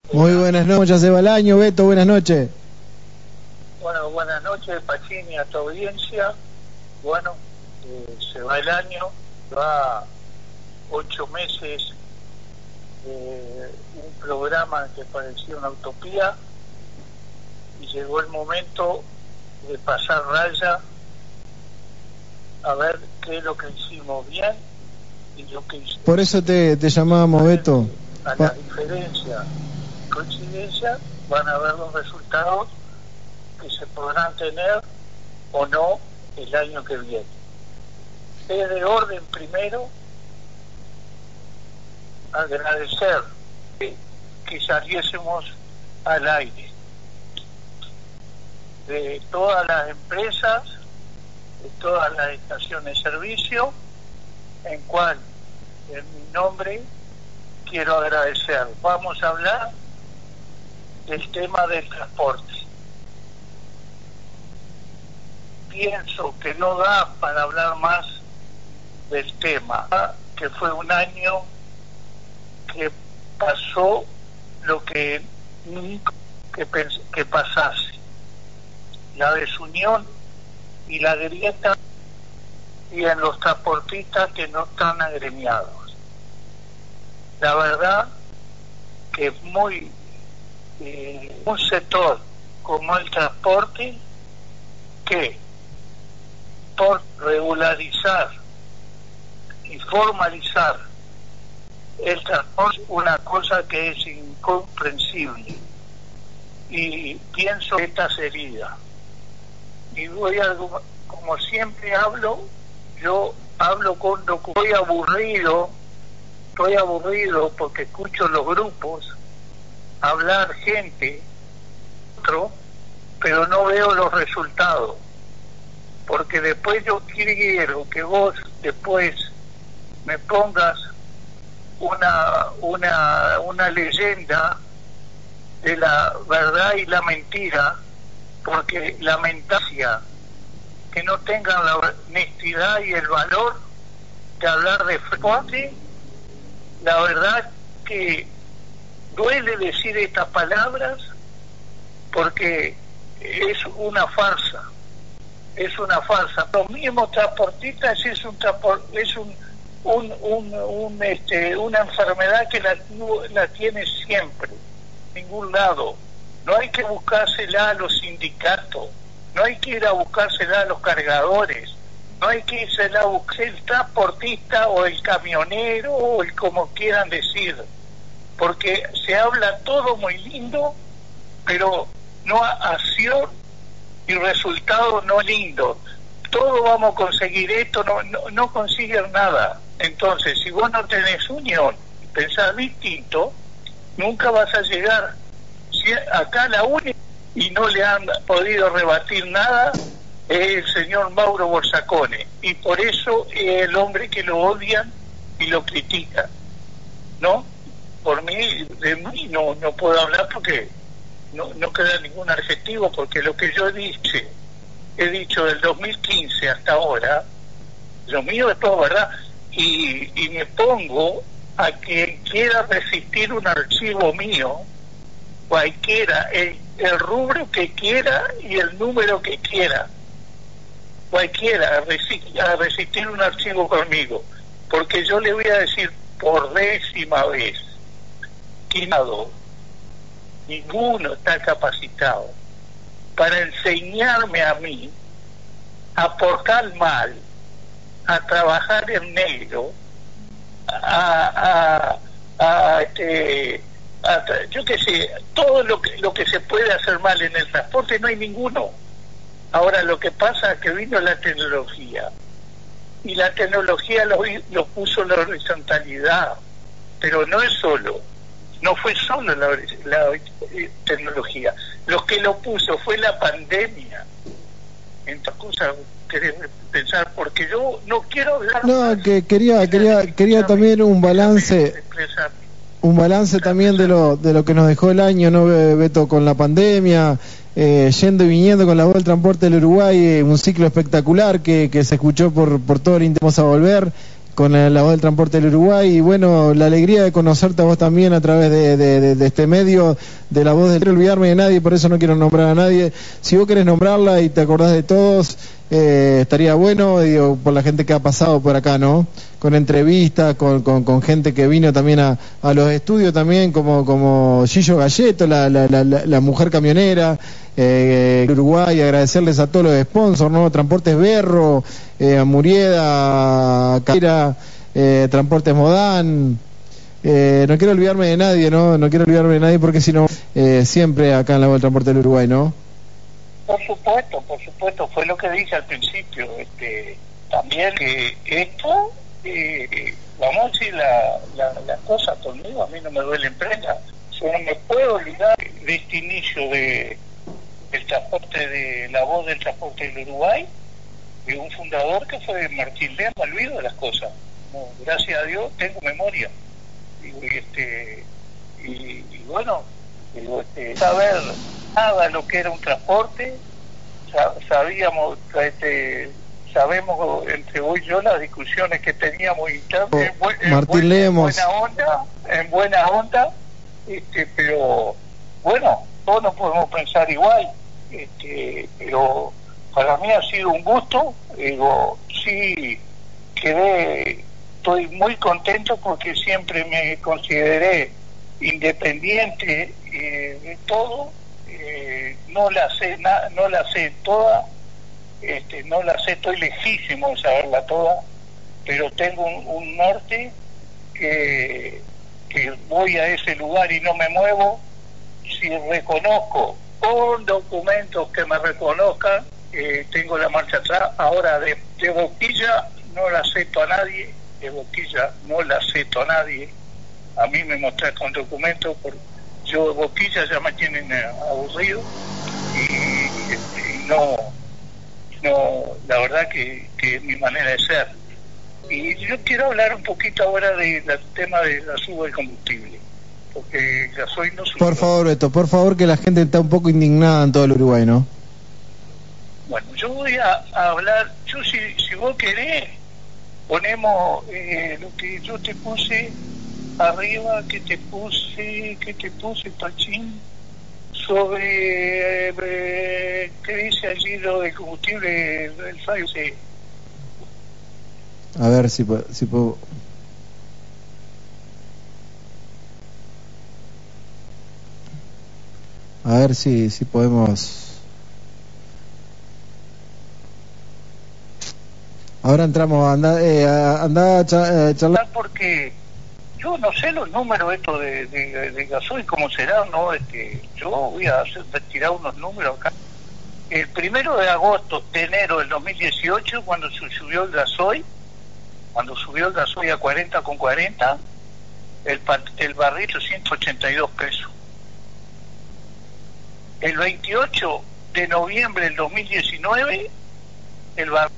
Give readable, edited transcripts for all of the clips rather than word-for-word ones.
Muy buenas noches, ya se va el año, Beto, buenas noches. Bueno, buenas noches, Pachini, a tu audiencia. Bueno, se va el año, va 8 meses un programa que parecía una utopía y llegó el momento de pasar raya a ver qué es lo que hicimos bien y lo que hicimos. Por eso te llamábamos, Beto. A la diferencia, coincidencia, van a ver los resultados que se podrán tener o no el año que viene. Es de orden primero agradecer que saliésemos al aire de todas las empresas, de todas las estaciones de servicio, en cual en mi nombre quiero agradecer. Vamos a hablar del tema del transporte. Pienso que no da para hablar más del tema, que fue un año que pasó lo que nunca pensé que pasase, la desunión y la grieta y en los transportistas que no están agremiados. La verdad que muy un sector como el transporte, que por regularizar y formalizar el transporte, una cosa que es incomprensible, y pienso que esta sería, y voy a, como siempre hablo, yo hablo con lo que estoy aburrido porque escucho los grupos hablar gente otro, pero no veo los resultados, porque después yo quiero que vos después me pongas una leyenda de la verdad y la mentira, porque la mentacia que no tengan la honestidad y el valor de hablar de frente. La verdad que duele decir estas palabras porque es una farsa, Los mismos transportistas es una enfermedad que la tiene siempre, ningún lado. No hay que buscársela a los sindicatos, no hay que ir a buscársela a los cargadores, no hay que irse a buscar el transportista o el camionero o el como quieran decir, porque se habla todo muy lindo, pero no acción y resultado no lindo. Todo vamos a conseguir esto, no consiguen nada. Entonces, si vos no tenés unión y pensás distinto, nunca vas a llegar. Si acá la única, y no le han podido rebatir nada, es el señor Mauro Borsacone, y por eso es el hombre que lo odian y lo critican, ¿no? Por mí, de mí no puedo hablar porque no queda ningún adjetivo, porque lo que yo he dicho del 2015 hasta ahora, lo mío es todo verdad, y me pongo a quien quiera resistir un archivo mío, cualquiera, el rubro que quiera y el número que quiera, cualquiera a resistir un archivo conmigo, porque yo le voy a decir por 10ª vez que ninguno está capacitado para enseñarme a mí a portar mal, a trabajar en negro, yo qué sé, todo lo que se puede hacer mal en el transporte, no hay ninguno. Ahora lo que pasa es que vino la tecnología, y la tecnología lo puso la horizontalidad, pero no fue solo la tecnología, lo que lo puso fue la pandemia. Entonces, cosas querés pensar, porque yo no quiero hablar. No, que quería también un balance también de lo que nos dejó el año, ¿no, Beto? Con la pandemia, yendo y viniendo con la voz del transporte del Uruguay, un ciclo espectacular que se escuchó por todo el intento a volver, la voz del transporte del Uruguay. Y bueno, la alegría de conocerte a vos también a través de este medio, de la voz del... No quiero olvidarme de nadie, por eso no quiero nombrar a nadie. Si vos querés nombrarla y te acordás de todos, estaría bueno, digo, por la gente que ha pasado por acá, ¿no? Con entrevistas, con gente que vino también a los estudios también, como Gillo Galleto, la mujer camionera, Uruguay, agradecerles a todos los sponsors, ¿no? Transportes Berro, a Murieda, a Caira, Transportes Modán. No quiero olvidarme de nadie, ¿no? No quiero olvidarme de nadie porque si no, siempre acá en la voz del transporte del Uruguay, ¿no? Por supuesto, fue lo que dije al principio, también que esto, vamos a decir la cosa conmigo, a mí no me duele en prenda, yo no me puedo olvidar de este inicio del transporte, de la voz del transporte del Uruguay, de un fundador que fue Martín Lema. Me olvido de las cosas, no, gracias a Dios tengo memoria, y bueno, saber nada lo que era un transporte, sabemos entre vos y yo las discusiones que teníamos internas Martín Lemos en buena onda, pero bueno, todos no podemos pensar igual, pero para mí ha sido un gusto, sí estoy muy contento porque siempre me consideré independiente de todo, no la sé toda, no la sé, estoy lejísimo de saberla toda, pero tengo un norte que voy a ese lugar y no me muevo. Si reconozco con documentos que me reconozcan, tengo la marcha atrás. Ahora de boquilla no la acepto a nadie, a mí me mostrás con documentos, yo de boquilla ya me tienen aburrido y no, la verdad que es mi manera de ser. Y yo quiero hablar un poquito ahora del tema de la suba del combustible, porque el gasoil no sube. Por favor, Beto, por favor, que la gente está un poco indignada en todo el Uruguay, ¿no? Bueno, yo voy a hablar, si vos querés, ponemos lo que yo te puse arriba, que te puse, Pachín, sobre qué dice allí lo del combustible del fallo. Sí. A ver si puedo. A ver si podemos. Ahora entramos, anda charlar. Porque yo no sé los números estos de gasoil, cómo será, ¿no? Yo voy a tirar unos números acá. El 1 de agosto, de enero del 2018, cuando se subió el gasoil, a 40,40, el barril 182 pesos. El 28 de noviembre del 2019, el barril.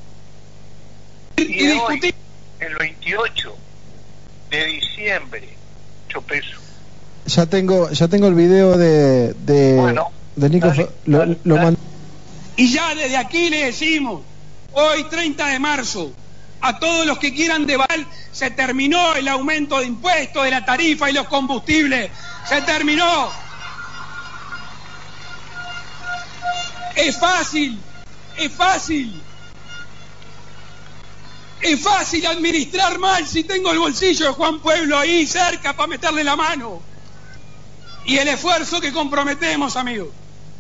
Y hoy, el 28 de diciembre, 8 pesos. Ya tengo el video de Nico. Dale. Y ya desde aquí le decimos, hoy 30 de marzo, a todos los que quieran devaluar, se terminó el aumento de impuestos, de la tarifa y los combustibles. Se terminó. Es fácil administrar mal si tengo el bolsillo de Juan Pueblo ahí cerca para meterle la mano. Y el esfuerzo que comprometemos, amigos.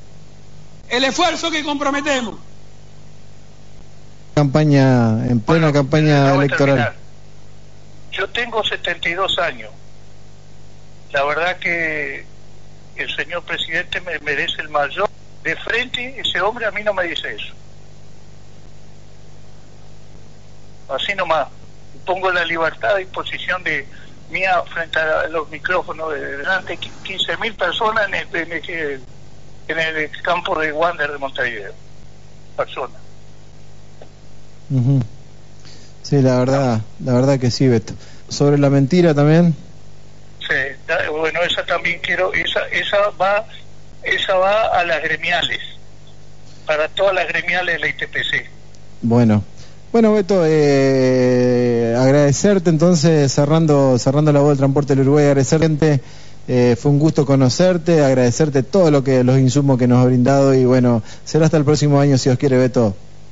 En plena campaña electoral. Yo tengo 72 años. La verdad que el señor presidente me merece el mayor. De frente, ese hombre a mí no me dice eso. Así nomás. Pongo la libertad a disposición de mía frente a los micrófonos de delante 15.000 personas en el campo de Wander de Montevideo. Personas. Uh-huh. Sí, la verdad que sí, Beto. Sobre la mentira también. Sí, bueno, esa también quiero, esa va a las gremiales, para todas las gremiales de la ITPC. Bueno, Bueno, Beto, agradecerte entonces, cerrando la voz del transporte del Uruguay, agradecerte, fue un gusto conocerte, agradecerte todo los insumos que nos ha brindado y bueno, será hasta el próximo año si Dios quiere, Beto.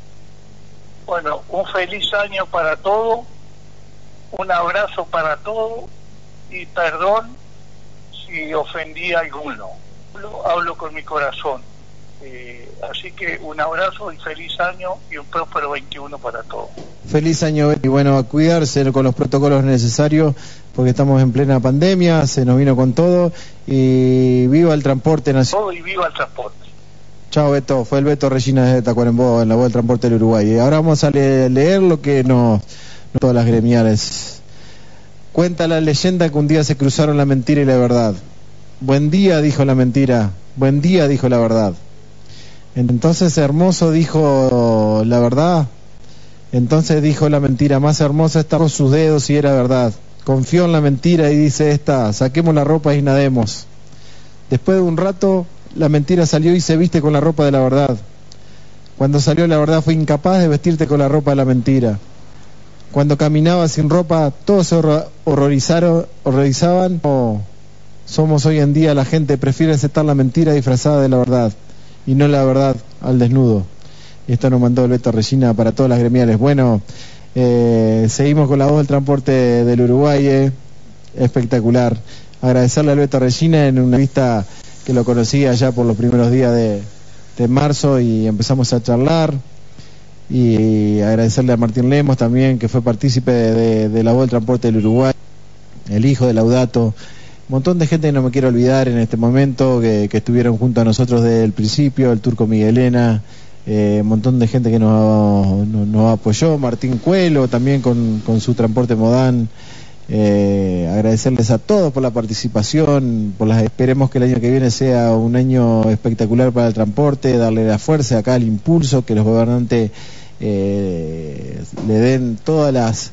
Bueno, un feliz año para todos, un abrazo para todos y perdón si ofendí a alguno, hablo con mi corazón. Así que un abrazo y feliz año y un próspero 21 para todos. Feliz año, y bueno, a cuidarse con los protocolos necesarios porque estamos en plena pandemia, se nos vino con todo y viva el transporte nacional. Todo y viva el transporte. Chao, Beto, fue el Beto Regina desde Tacuarembó en la voz del transporte del Uruguay. Y ahora vamos a leer lo que nos todas las gremiales. Cuenta la leyenda que un día se cruzaron la mentira y la verdad. Buen día, dijo la mentira. Buen día, dijo la verdad. Entonces Hermoso dijo la verdad. Entonces dijo la mentira. Más hermosa está con sus dedos y era verdad. Confió en la mentira y dice esta: saquemos la ropa y nademos. Después de un rato, la mentira salió y se viste con la ropa de la verdad. Cuando salió la verdad fue incapaz de vestirte con la ropa de la mentira. Cuando caminaba sin ropa, todos se horrorizaban. Oh, somos hoy en día la gente prefiere aceptar la mentira disfrazada de la verdad y no la verdad al desnudo. Y esto nos mandó el Beto Regina para todas las gremiales. Bueno, seguimos con la voz del transporte del Uruguay, espectacular. Agradecerle al Beto Regina en una vista que lo conocí allá por los primeros días de marzo y empezamos a charlar. Y agradecerle a Martín Lemos también, que fue partícipe de la voz del transporte del Uruguay, el hijo de Laudato. Un montón de gente que no me quiero olvidar en este momento, que estuvieron junto a nosotros desde el principio, el Turco Miguelena, un montón de gente que nos apoyó, Martín Cuelo también con su transporte Modán. Agradecerles a todos por la participación, esperemos que el año que viene sea un año espectacular para el transporte, darle la fuerza acá al impulso, que los gobernantes le den todas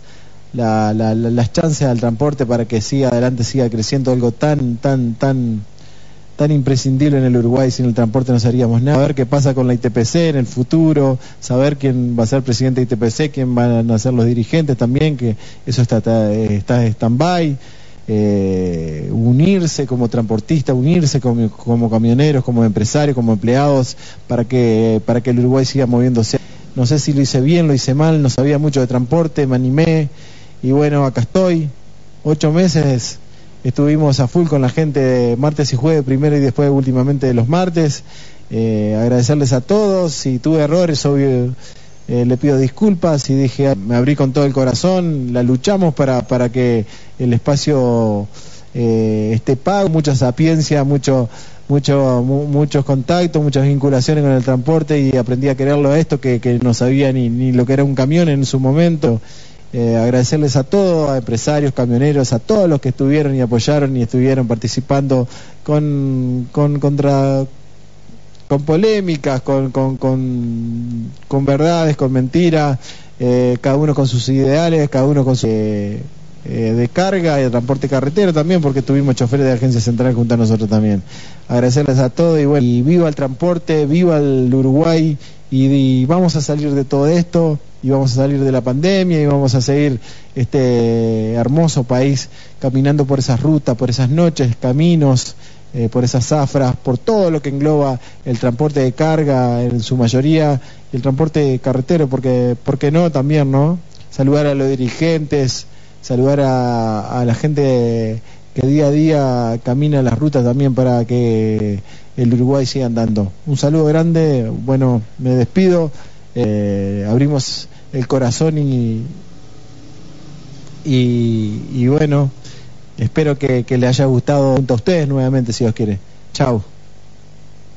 las chances al transporte para que siga adelante, siga creciendo, algo tan imprescindible en el Uruguay. Sin el transporte no seríamos nada. Saber qué pasa con la ITPC en el futuro, saber quién va a ser presidente de ITPC, quién van a ser los dirigentes también, que eso está en stand-by. Unirse como transportista, unirse como camioneros, como empresarios, como empleados, para que el Uruguay siga moviéndose. No sé si lo hice bien, lo hice mal, no sabía mucho de transporte, me animé y bueno, acá estoy. 8 meses estuvimos a full con la gente martes y jueves primero y después últimamente de los martes. Agradecerles a todos. Si tuve errores, obvio, le pido disculpas. Y dije, me abrí con todo el corazón, la luchamos para que el espacio esté pago, mucha sapiencia, muchos contactos, muchas vinculaciones con el transporte, y aprendí a quererlo a esto que no sabía ni lo que era un camión en su momento. Agradecerles a todos, a empresarios, camioneros, a todos los que estuvieron y apoyaron y estuvieron participando con polémicas, con verdades, con mentiras, cada uno con sus ideales, cada uno con su de carga y de transporte carretero también, porque tuvimos choferes de Agencia Central junto a nosotros también. Agradecerles a todos y bueno, y viva el transporte, viva el Uruguay, y vamos a salir de todo esto, y vamos a salir de la pandemia, y vamos a seguir este hermoso país caminando por esas rutas, por esas noches, caminos, por esas zafras, por todo lo que engloba el transporte de carga en su mayoría, y el transporte carretero, porque ¿por qué no? También, ¿no? Saludar a los dirigentes, saludar a la gente que día a día camina las rutas también para que el Uruguay siga andando. Un saludo grande, bueno, me despido, abrimos el corazón y bueno, espero que les haya gustado junto a ustedes nuevamente, si Dios quiere. Chao.